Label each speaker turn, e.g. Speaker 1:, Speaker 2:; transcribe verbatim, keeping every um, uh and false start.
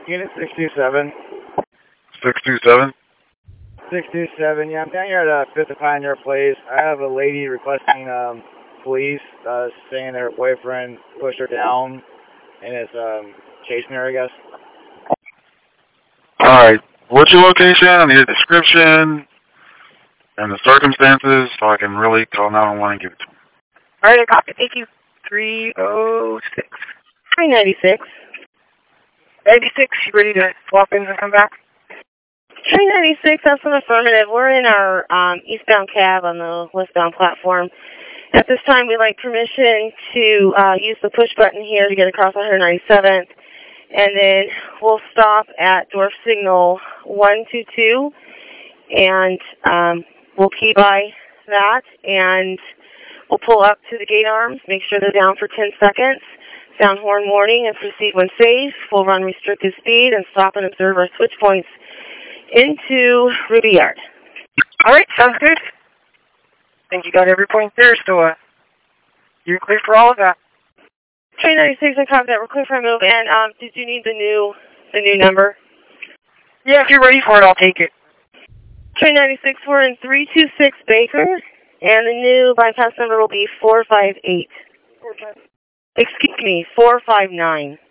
Speaker 1: Unit six two seven.
Speaker 2: six two seven?
Speaker 1: six two seven, yeah, I'm down here at uh, Fifth and Pioneer Place. I have a lady requesting um, police, uh, saying that her boyfriend pushed her down and is um, chasing her, I guess.
Speaker 2: Alright, what's your location? I need a description and the circumstances so I can really call nine one one and give it to him.
Speaker 3: Alright, I copy. Thank you. three oh six.
Speaker 4: three ninety-six.
Speaker 3: ninety-six, you ready to swap in and come back?
Speaker 4: three ninety-six, that's an affirmative. We're in our um, eastbound cab on the westbound platform. At this time, we'd like permission to uh, use the push button here to get across one ninety-seventh. And then we'll stop at Dwarf Signal one two two. And um, we'll keep by that. And we'll pull up to the gate arms, make sure they're down for ten seconds. Sound horn warning and proceed when safe. We'll run restricted speed and stop and observe our switch points into Ruby Yard.
Speaker 3: All right, sounds good. I think you got every point there, so uh, you're clear for all of that.
Speaker 4: three ninety-six, I copy that. We're clear for a move. And um, did you need the new the new number?
Speaker 3: Yeah, if you're ready for it, I'll take it.
Speaker 4: three ninety-six, we're in three two six Baker, and the new bypass number will be four five eight. Excuse me, four five nine.